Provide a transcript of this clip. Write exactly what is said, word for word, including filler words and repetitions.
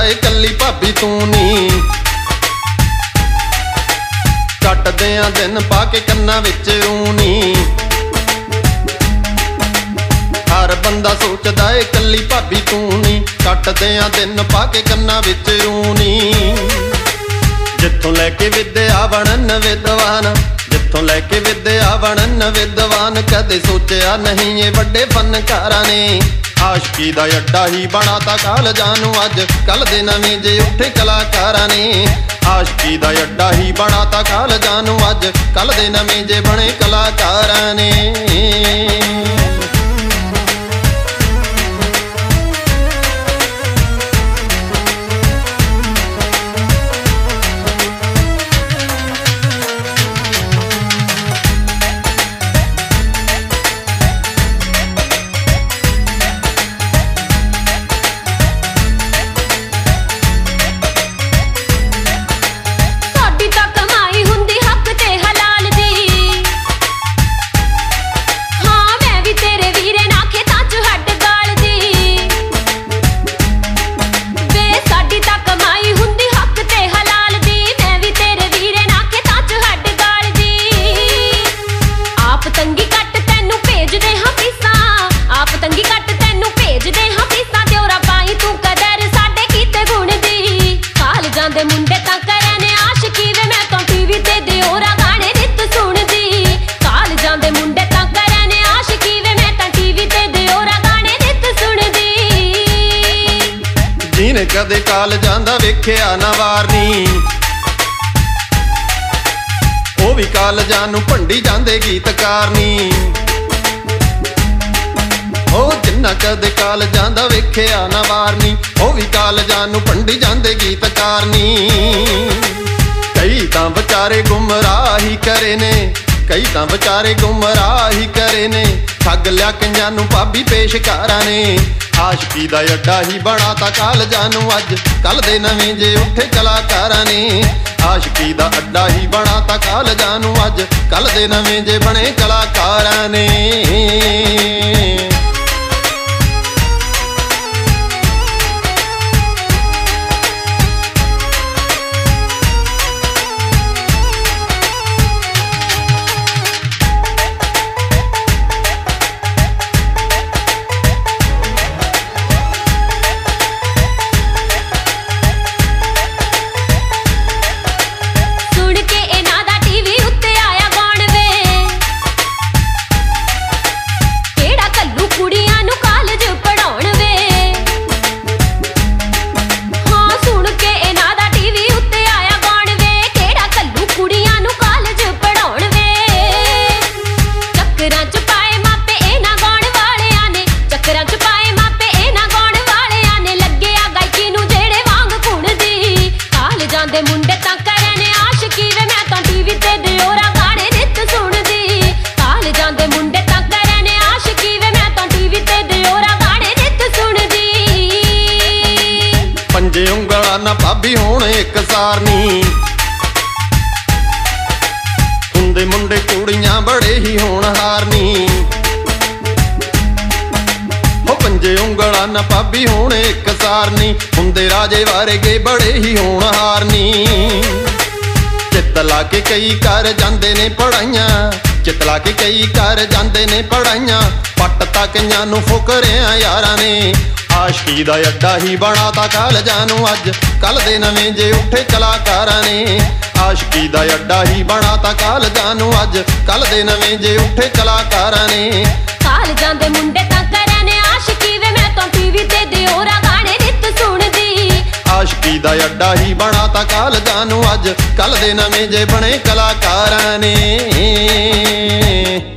ਏ कल्ली भाभी तू नी। कटदे आ दिन पा के कन्ना विच रूनी, हर बंदा सोचदा ए कल्ली भाभी तू नी। कटदे आ दिन पा के कन्ना विच रूनी, जिथों लैके विद्या बनन विद्वान, जिथों लैके विद्या बनन विद्वान। कदे सोचिया नहीं ये वड्डे फनकारां ने, आशिकी दा अड्डा ही बनाता कालजां नूं अज कल दे नवें जे उठे कलाकारां ने। आशिकी दा अड्डा ही बनाता कालजां नूं अज कल दे नवें जे बने कलाकारां ने। दे मुंडे तां करे ने आशिकी वे मैं तो टीवी ते दियोरा गाने नित सुनदी। कालजां दे मुंडे तां करे ने आशिकी वे मैं तां टीवी ते दियोरा गाने नित सुनदी। जिने कदे कालजां दा वेखिया ना वारनी, ओ भी कालजां नूं भंडी जांदे गीतकार नी। ओ जिन्ना कदे कालजां दा वेखिया ना वारनी, ओ भी कालजां नूं भंडी जांदे गीतकार नी। कई तां बेचारे गुमराही करे ने, कई तां बेचारे गुमराही करे ने। ठग लिया कईयां नूं भाभी पेशकारां ने, आशिकी दा अड्डा ही बनाता कालजां नूं अज कल दे नवें जे उठे कलाकारां ने। आशिकी दा अड्डा ही बनाता कालजां नूं अज कल दे नवें जे बने कलाकारां ने। दे मुंडे तां करे ने आशिकी वे मैं तां टीवी ते दियोरा गाने नित सुनदी। कालजां दे मुंडे तां करे ने आशिकी वे मैं तां टीवी ते दियोरा गाने नित सुनदी। पंजे उंगलां ना भाभी होण इक सारनी, हुंदे मुंडे कुड़ियां बड़े ही होणहार नी। पंजे उंगलां ना भाभी होण इक सारनी, हुंदे राजे वारगे बड़े ही होणहार नी। चित ला के कई कर जांदे ने पढ़ाइयां, चित ला के कई कर जांदे ने पढ़ाइयां। पट तक कईयां नूं फुकरियां यारां ने, आशिकी दा अड्डा ही बनाता कालजां नूं अज कल दे नवें जे उठे कलाकारां ने। आशिकी दा अड्डा ही बनाता कालजां नूं अज कल दे नवें जे उठे कलाकारां ने। कालजां दे मुंडे तां करे ने आशिकी वे मैं तां टीवी ते दियोरा गाने नित सुनदी। आशिकी दा अड्डा ही बनाता कालजां नूं अज कल दे नवें जे बने कलाकारां ने।